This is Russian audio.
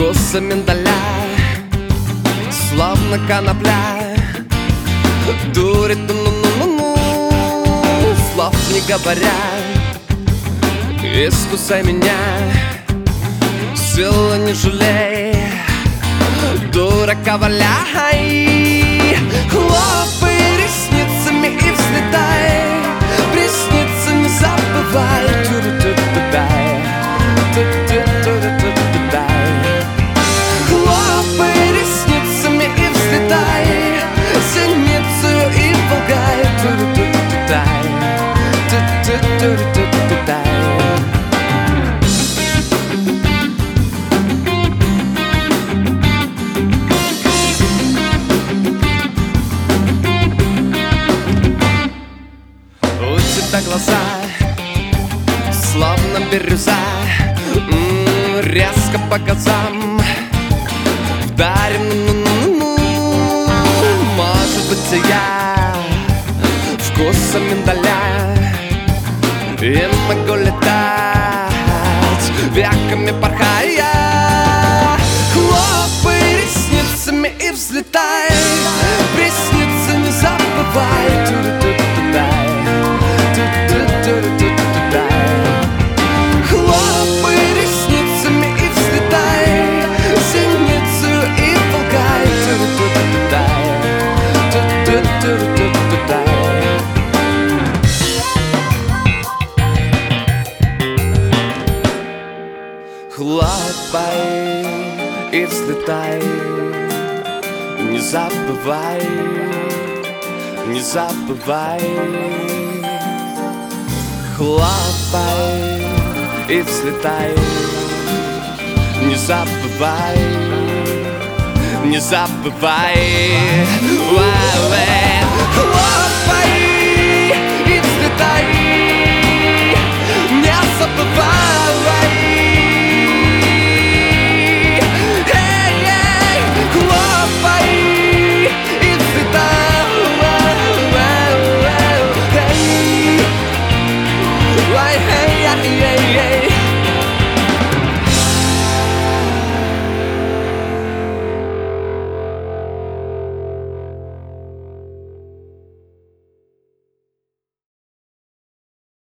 вкуса миндаля, словно конопля, дурит, ну-ну-ну-ну, слов не говоря. Искусай меня, силы не жалей, дурака валяй. Хлопай ресницами и взлетай, приснится не забывай. Хлопай ресницами и взлетай, синицу и волгай. У тебя глаза словно бирюза, резко по глазам вдарим, ну-ну-ну-ну. Может быть, я вкусом миндаля и могу летать, веками порхая. Хлопай ресницами и взлетай, приснится не забывай. Хлопай ресницами и взлетай, синицу и волгай. Хлопай и взлетай, не забывай, не забывай. Хлопай и взлетай, не забывай, не забывай. Хлопай и взлетай, не забывай.